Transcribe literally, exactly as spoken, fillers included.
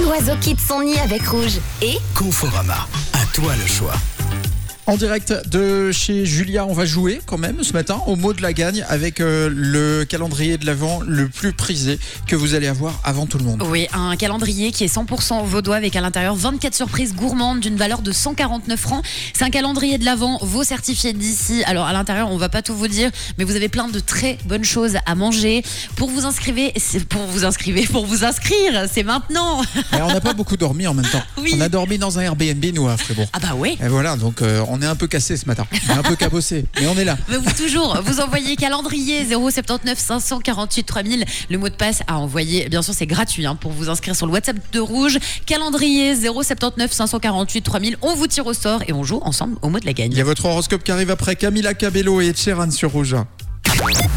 l'oiseau quitte son nid avec Rouge. Et Conforama, à toi le choix. En direct de chez Julia, on va jouer quand même ce matin au mot de la gagne avec euh, le calendrier de l'Avent le plus prisé que vous allez avoir avant tout le monde. Oui, un calendrier qui est cent pour cent vaudois avec à l'intérieur vingt-quatre surprises gourmandes d'une valeur de cent quarante-neuf francs. C'est un calendrier de l'Avent, vos certifiés d'ici. Alors à l'intérieur, on va pas tout vous dire, mais vous avez plein de très bonnes choses à manger. Pour vous inscrire, c'est pour vous inscrire, pour vous inscrire, c'est maintenant. Et on n'a pas beaucoup dormi en même temps. Oui. On a dormi dans un Airbnb nous à Fribourg. Ah bah oui. Et voilà, donc euh, on est un peu cassé ce matin, on est un peu cabossé, mais on est là. Mais vous toujours, vous envoyez calendrier zéro soixante-neuf cinq cent quarante-huit trois mille. Le mot de passe à envoyer, bien sûr c'est gratuit hein, pour vous inscrire sur le WhatsApp de Rouge. Calendrier zéro soixante-neuf cinq cent quarante-huit trois mille. On vous tire au sort et on joue ensemble au mot de la gagne. Il y a votre horoscope qui arrive après. Camila Cabello et Ed Sheeran sur Rouge.